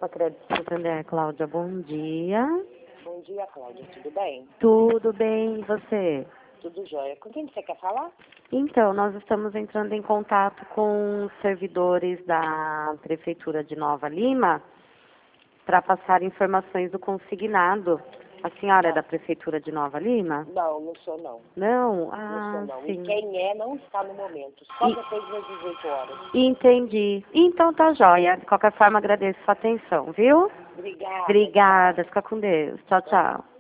Copa Crédito Santander, Cláudia, bom dia. Bom dia, Cláudia. Tudo bem? Tudo bem, e você? Tudo jóia. Com quem você quer falar? Então, nós estamos entrando em contato com os servidores da Prefeitura de Nova Lima para passar informações do consignado. A senhora é da Prefeitura de Nova Lima? Não, não sou não. Não? Não sou não. Sim. E quem é não está no momento. Só depois das 18 horas. Entendi. Então tá jóia. De qualquer forma, agradeço a sua atenção, viu? Obrigada. Obrigada. Fica com Deus. Tchau, tchau.